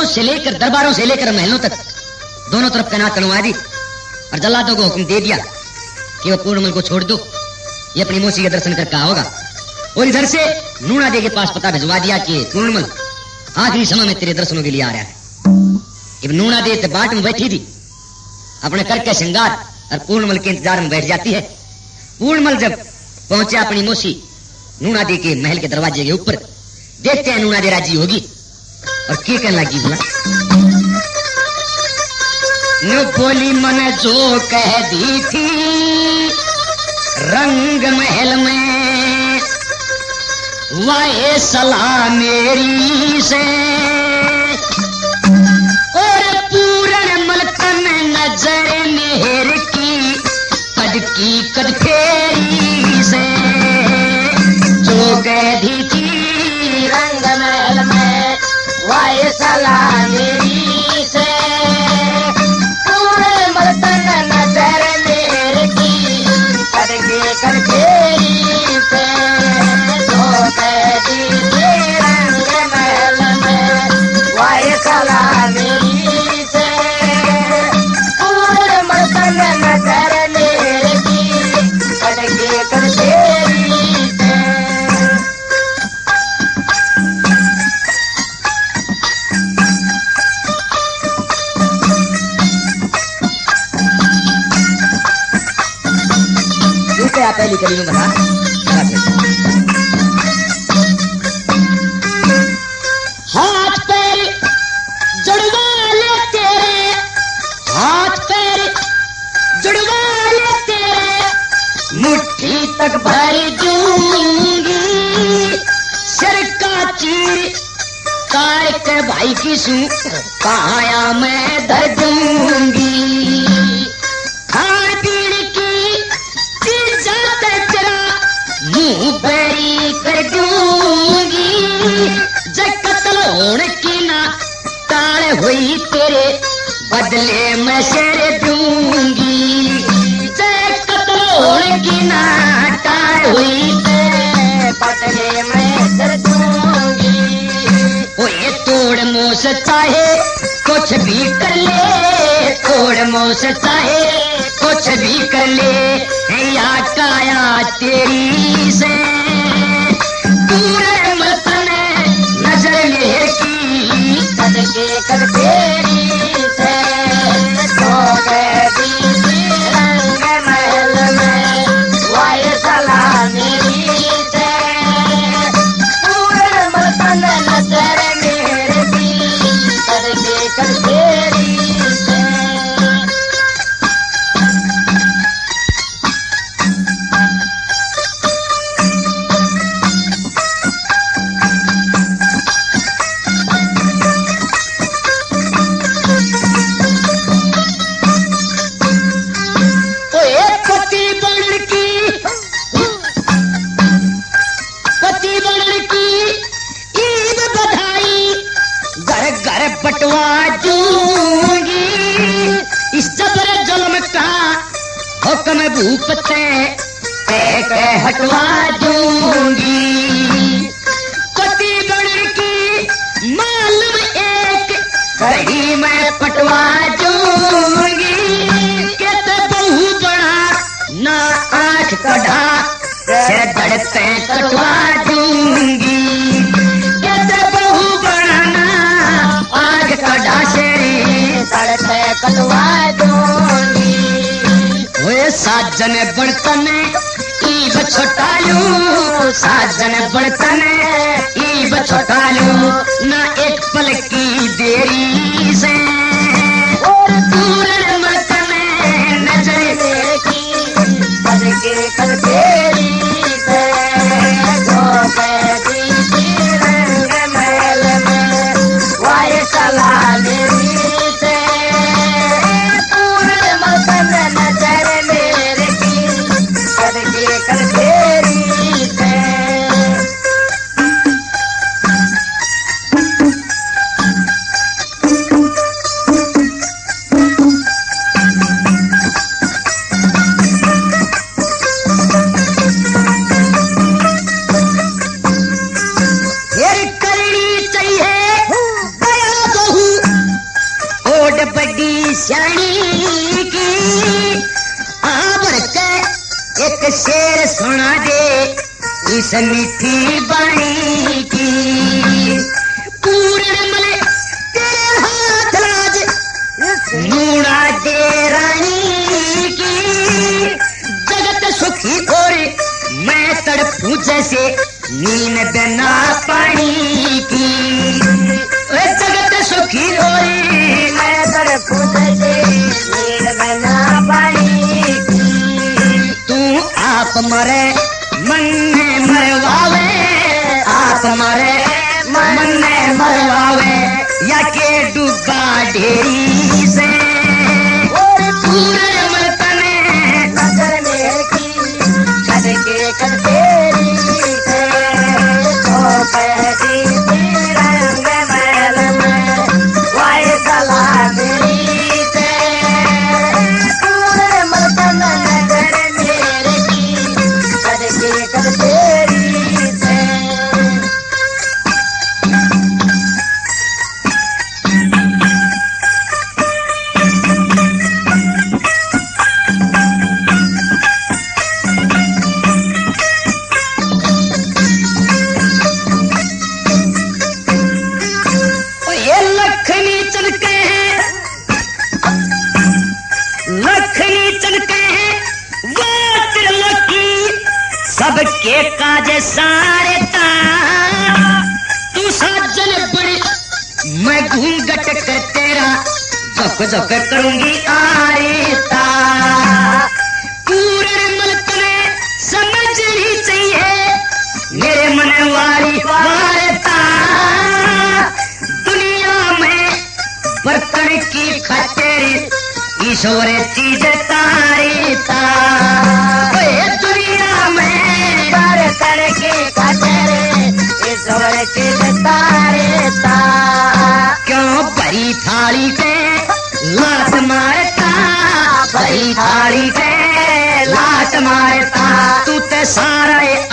दरबारों से लेकर महलों तक दोनों तरफ तैनात करवा दी और जल्लादों को हुक्म दे दिया कि वो पूर्णमल को छोड़ दो, ये अपनी मौसी के दर्शन कर कहा होगा। और इधर से नूना दे के पास पता भिजवा दिया कि पूर्णमल आखिरी समय में तेरे दर्शनों के लिए आ रहा है। अब नूना दे बाट में बैठी थी अपने करके श्रृंगार और पूर्णमल के इंतजार में बैठ जाती है। पूर्णमल जब पहुंचे अपनी मौसी नूना दे के महल के दरवाजे के ऊपर, देखते हैं नूना दे राजी होगी और क्या कहने लगी बोला, नु बोली मन जो कह दी थी रंग महल में वाए सलाह मेरी से, और पूर्ण मलकन नजर मेहर की कद फेरी से, जो कह दी थी रंग महल में वाए सलाह मेरी से, पूर्ण मलकन नजर मेहर की कद फेरी से, जो कह दी थी रंग महल में वाए सलाह मेरी से, पूर्ण मलकन नजर पहली कड़ी में बता हाथ पैर जुड़वा ले तेरे, हाथ पैर जुड़वा ले तेरे, मुट्ठी तक भर दूंगी, सिर का चीर काय के भाई की सू काया मैं धर दूंगी, खान पीन की मुंह बैरी कर दूंगी, जब कत्ल होने की ना ताड़ हुई तेरे बदले मैं शेर दूंगी, जब कत्ल होने की ना ताड़ हुई तेरे बदले मैं शेर दूंगी, वो ये तोड़ मोस चाहे कुछ भी कर ले, तोड़ मोस चाहे कुछ भी कर ले, या काया तेरी से पूरे मतन नजर मेहर की कद के कद तेरी से, तो कह दी थी रंग महल में वाए सलाह मेरी से, पूरे मतन नजर मेहर की कद के कद तेरी से। बटवा दूंगी इस जबर जुल्म का हुक्म भूपते एक हटवा दूंगी, पति बन की मालूम एक कहीं मैं पटवा दूंगी, कहते बहु बड़ा ना आंख कढ़ा से धड़ते कटवा दूंगी, कटवा दूंगी, वे साजन बर्तन ईब छोटालू, साजन बर्तन ईब छोटालू, ना एक पल की देरी से, और पूर्ण मर्तन नजर की पल के कल तेरी से, जो कह दी थी रंग महल में वाए सलाह मेरी से, नजर मेरे की करके कर तेरी से। फिर करनी चाहिए बया बहू सियाणी की आबर के एक शेर सुना दे इस मीठी बाणी की। पूर्ण मले तेरे हाथ लाज नूना दे रानी की। जगत सुखी और मैं तड़पूं जैसे नींद बिना पानी की। जगत सुखी और मैं तड़पूं जैसे नींद बिना पानी की। तू आप मरे मन में मरवावे, आप मरे मन में मरवावे या के डूबा ढेरी से। पूरे मलतने नजर में की कद के कद तेरी से। तो पैदी रंग मैल में वाय सला तेरी से। पूरे मलतने नजर मेरे की कद के कद तेरी से। सबके काज सारे तू साजन बड़ी मैं घूंघट कर तेरा झक झक करूंगी आरेता। पूरे मुल्क में समझनी चाहिए मेरे मन वाली वारता। दुनिया में बर्तन की खातिर ईश्वर चीज तारीता। दुनिया में बर्तन की खातिर ईश्वर चीज तारीता। क्यों भरी थाली पे लात मारता, भरी थाली पे लात मारता। तू ते सारा